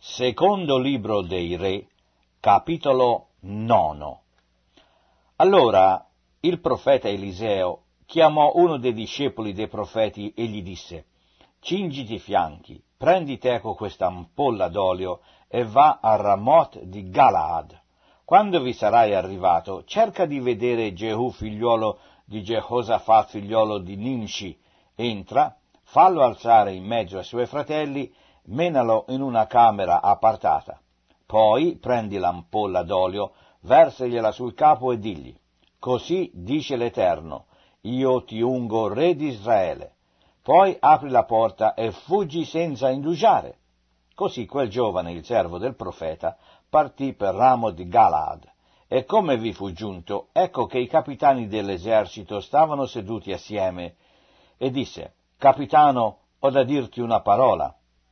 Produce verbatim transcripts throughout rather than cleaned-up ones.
Secondo libro dei Re, capitolo nono. Allora il profeta Eliseo chiamò uno dei discepoli dei profeti e gli disse: «Cingiti i fianchi, prendi teco questa ampolla d'olio e va a Ramoth di Galaad. Quando vi sarai arrivato, cerca di vedere Gehù figliuolo di Jehosafat figliuolo di Nimshi. Entra, fallo alzare in mezzo ai suoi fratelli, menalo in una camera appartata. Poi prendi l'ampolla d'olio, versagliela sul capo e digli: così dice l'Eterno, io ti ungo re di Israele. Poi apri la porta e fuggi senza indugiare». Così quel giovane, il servo del profeta, partì per Ramoth di Galaad. E come vi fu giunto, ecco che i capitani dell'esercito stavano seduti assieme, e disse: «Capitano, ho da dirti una parola».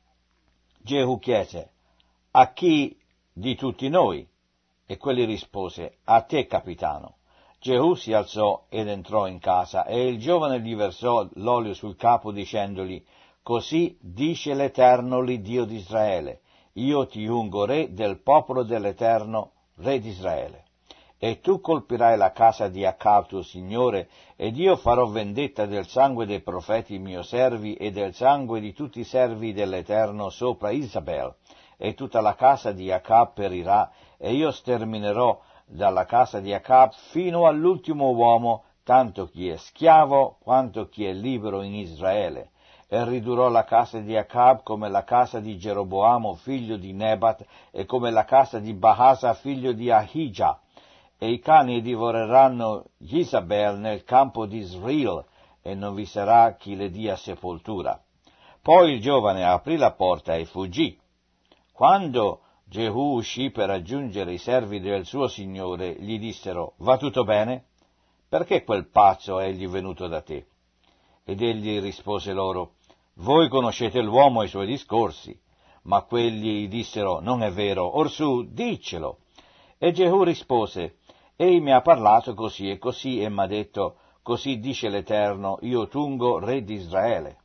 Gehù chiese: «A chi di tutti noi?» E quelli rispose: «A te, capitano». Gehù si alzò ed entrò in casa, e il giovane gli versò l'olio sul capo, dicendogli: «Così dice l'Eterno, l'Iddio di Israele, io ti ungo re del popolo dell'Eterno, re di Israele. E tu colpirai la casa di Acab tuo signore, ed io farò vendetta del sangue dei profeti mio servi e del sangue di tutti i servi dell'Eterno sopra Isabel, e tutta la casa di Acab perirà, e io sterminerò dalla casa di Acab fino all'ultimo uomo, tanto chi è schiavo quanto chi è libero in Israele. E ridurrò la casa di Acab come la casa di Geroboamo figlio di Nebat, e come la casa di Baasa figlio di Ahijah. E i cani divoreranno Isabel nel campo di Israel, e non vi sarà chi le dia sepoltura». Poi il giovane aprì la porta e fuggì. Quando Gehù uscì per raggiungere i servi del suo signore, gli dissero: «Va tutto bene? Perché quel pazzo è egli venuto da te?» Ed egli rispose loro: «Voi conoscete l'uomo e i suoi discorsi». Ma quelli gli dissero: «Non è vero, orsù, diccelo». E Gehù rispose: «Ei mi ha parlato così e così, e m'ha detto: così dice l'Eterno, io t'ungo re di Israele».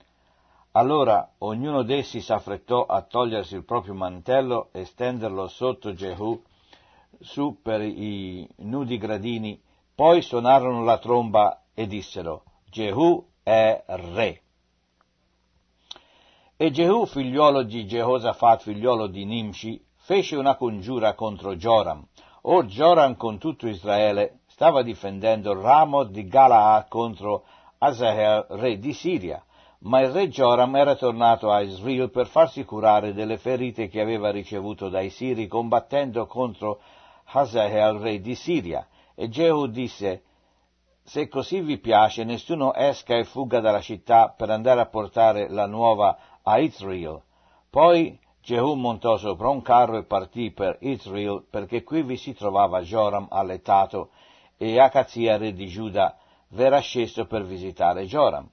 Allora ognuno d'essi s'affrettò a togliersi il proprio mantello e stenderlo sotto Gehù su per i nudi gradini. Poi suonarono la tromba e dissero: «Gehù è re». E Gehù, figliuolo di Jehosafat, figliuolo di Nimshi, fece una congiura contro Joram. Or Joram con tutto Israele stava difendendo Ramoth di Galaad contro Asahel, re di Siria. Ma il re Joram era tornato a Israele per farsi curare delle ferite che aveva ricevuto dai Siri combattendo contro Asahel, re di Siria. E Gehù disse: «Se così vi piace, nessuno esca e fugga dalla città per andare a portare la nuova a Israele». Poi Gehù montò sopra un carro e partì per Israele, perché qui vi si trovava Joram alletato, e Acazia, re di Giuda, v'era sceso per visitare Joram.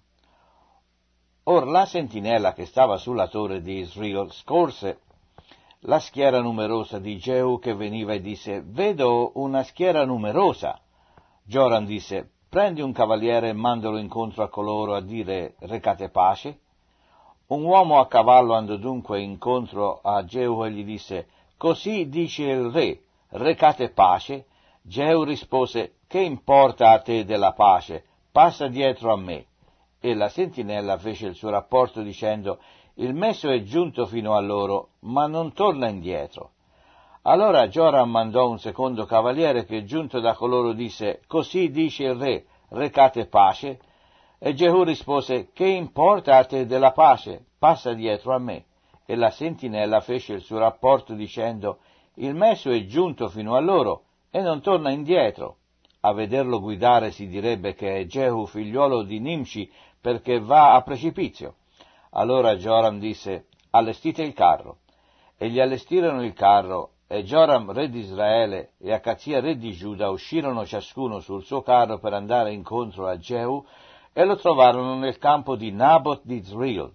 Or la sentinella che stava sulla torre di Israele scorse la schiera numerosa di Gehù che veniva e disse: «Vedo una schiera numerosa». Joram disse: «Prendi un cavaliere e mandalo incontro a coloro a dire: recate pace». Un uomo a cavallo andò dunque incontro a Gehù e gli disse: «Così dice il re, recate pace». Gehù rispose: «Che importa a te della pace? Passa dietro a me». E la sentinella fece il suo rapporto dicendo: «Il messo è giunto fino a loro, ma non torna indietro». Allora Joram mandò un secondo cavaliere che, giunto da coloro, disse: «Così dice il re, recate pace». E Gehù rispose: «Che importa a te della pace? Passa dietro a me». E la sentinella fece il suo rapporto dicendo: «Il messo è giunto fino a loro e non torna indietro». A vederlo guidare si direbbe che è Gehù, figliuolo di Nimshi, perché va a precipizio. Allora Joram disse: «Allestite il carro». E gli allestirono il carro, e Joram, re di Israele, e Acazia, re di Giuda, uscirono ciascuno sul suo carro per andare incontro a Gehù, e lo trovarono nel campo di Naboth di Israele.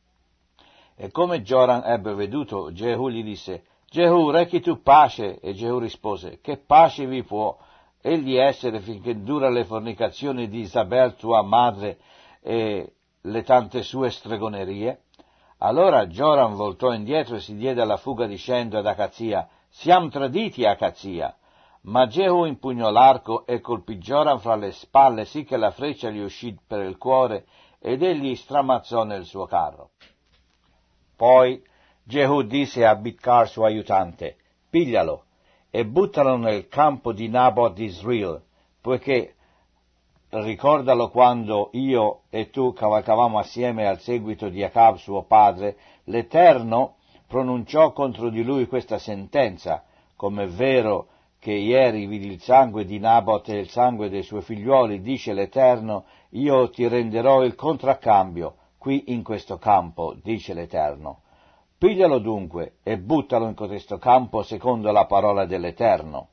E come Joram ebbe veduto Gehù, gli disse: «Gehù, rechi tu pace?» E Gehù rispose: «Che pace vi può egli essere finché dura le fornicazioni di Isabel tua madre e le tante sue stregonerie?» Allora Joram voltò indietro e si diede alla fuga dicendo ad Acazia: «Siam traditi, Acazia!» Ma Gehu impugnò l'arco e colpì Joram fra le spalle, sì che la freccia gli uscì per il cuore, ed egli stramazzò nel suo carro. Poi Gehu disse a Bidkar suo aiutante: «Piglialo e buttalo nel campo di Nabot di Israel, poiché, ricordalo, quando io e tu cavalcavamo assieme al seguito di Acab suo padre, l'Eterno pronunciò contro di lui questa sentenza: come è vero che ieri vidi il sangue di Nabot e il sangue dei suoi figliuoli, dice l'Eterno, io ti renderò il contraccambio qui in questo campo, dice l'Eterno. Piglialo dunque e buttalo in cotesto campo secondo la parola dell'Eterno».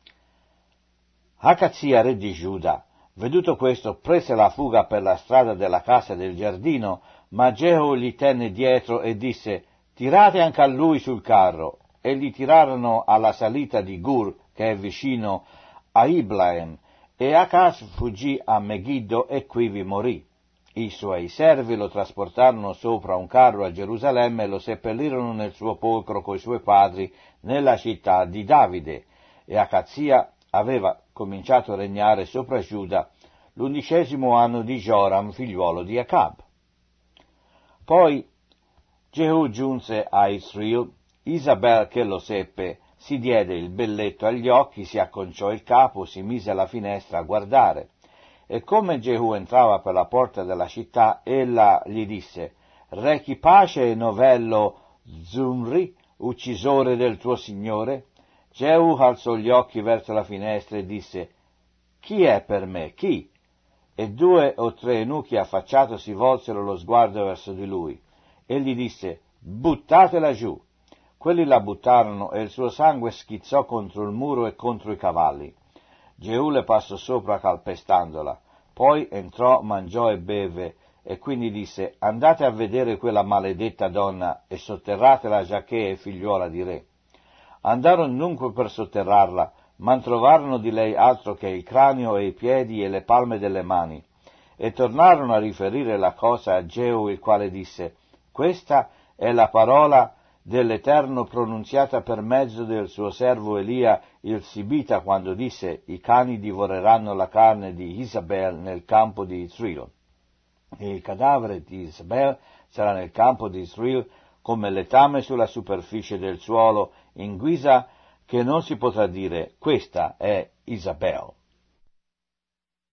Acazia, re di Giuda, veduto questo, prese la fuga per la strada della casa del giardino, ma Gehu gli tenne dietro e disse: «Tirate anche a lui sul carro». E gli tirarono alla salita di Gur, che è vicino a Iblaem, e Acaz fuggì a Megiddo e quivi morì. I suoi servi lo trasportarono sopra un carro a Gerusalemme e lo seppellirono nel suo polcro coi suoi padri nella città di Davide, e Acazia aveva cominciato a regnare sopra Giuda l'undicesimo anno di Joram, figliuolo di Acab. Poi Gehu giunse a Israel. Isabel, che lo seppe, si diede il belletto agli occhi, si acconciò il capo, si mise alla finestra a guardare. E come Gehu entrava per la porta della città, ella gli disse: «Rechi pace, novello Zumri, uccisore del tuo signore?» Gehu alzò gli occhi verso la finestra e disse: «Chi è per me? Chi?» E due o tre eunuchi affacciatosi volsero lo sguardo verso di lui. Egli disse: «Buttatela giù». Quelli la buttarono e il suo sangue schizzò contro il muro e contro i cavalli. Gehu le passò sopra calpestandola. Poi entrò, mangiò e beve, e quindi disse: «Andate a vedere quella maledetta donna e sotterratela, giacché è figliuola di re». Andarono dunque per sotterrarla, ma non trovarono di lei altro che il cranio e i piedi e le palme delle mani. E tornarono a riferire la cosa a Gehu, il quale disse: «Questa è la parola dell'Eterno pronunziata per mezzo del suo servo Elia il Sibita, quando disse: i cani divoreranno la carne di Isabel nel campo di Israel, e il cadavere di Isabel sarà nel campo di Israel come letame sulla superficie del suolo, in guisa che non si potrà dire: questa è Isabel».